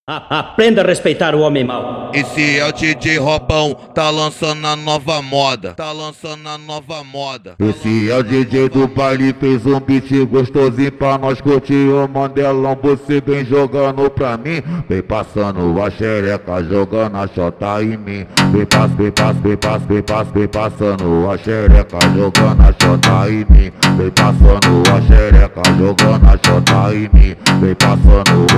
Aprenda a respeitar o homem mau. Esse é o DJ Robão, tá lançando a nova moda. Tá lançando a nova moda. Esse é o DJ do baile, fez um beat gostosinho pra nós curtir o Mandelão. Você vem jogando pra mim, vem passando a xereca, jogando a xota em mim. Vem passando a xereca, jogando a xota em mim. Vem passando a xereca, jogando a xota em mim. Vem passando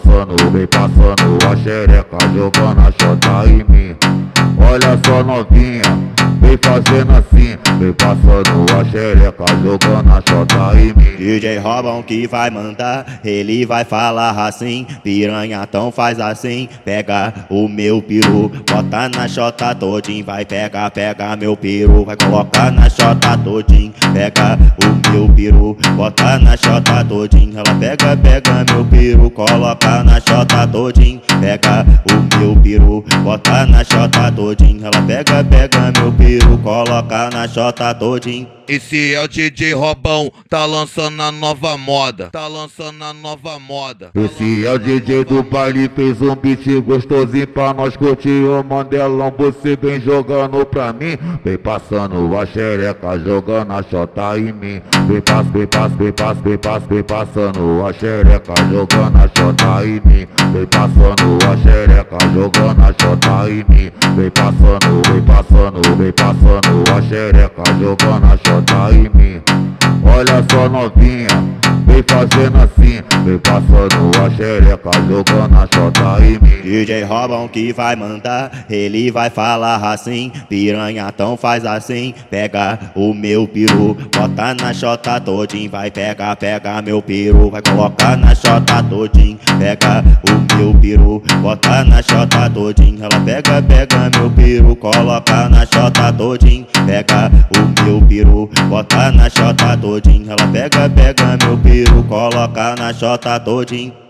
a xereca, jogando a xota em mim. Olha só novinha, vem fazendo assim, vem passando a xereca, jogando a xota em mim. DJ Robão que vai mandar, ele vai falar assim: piranha, então faz assim, pega o meu peru, bota na xota todinho, vai pega meu peru, vai colocar na xota todinho, pega o meu peru, bota na xota todinho, ela pega meu peru, coloca na xota todinho, pega o meu peru, bota na xota todinho, ela pega meu peru, coloca na xota todinho. Esse é o DJ Robão, tá lançando a nova moda. Tá lançando a nova moda. Esse é o DJ do baile, fez um beat gostosinho pra nós curtir o Mandelão. Você vem jogando pra mim, vem passando a xereca, jogando a xota em mim. Vem passando a xereca, jogando a xota em mim. Vem passando a xereca, jogando a xota em mim. Vem passando a xereca, jogando a xota em mim. Olha só novinha, vem fazendo assim, vem passando a xereca, jogando a xota em mim. DJ Robão que vai mandar, ele vai falar assim: piranha, então faz assim, pega o meu peru, bota na xota todinho, vai pega meu peru, vai colocar na xota todinho, pega o meu peru, bota na xota todinho, ela pega meu peru, coloca na xota todinho, pega o meu peru, bota na xota todinho, ela pega meu peru, coloca na xota todinho.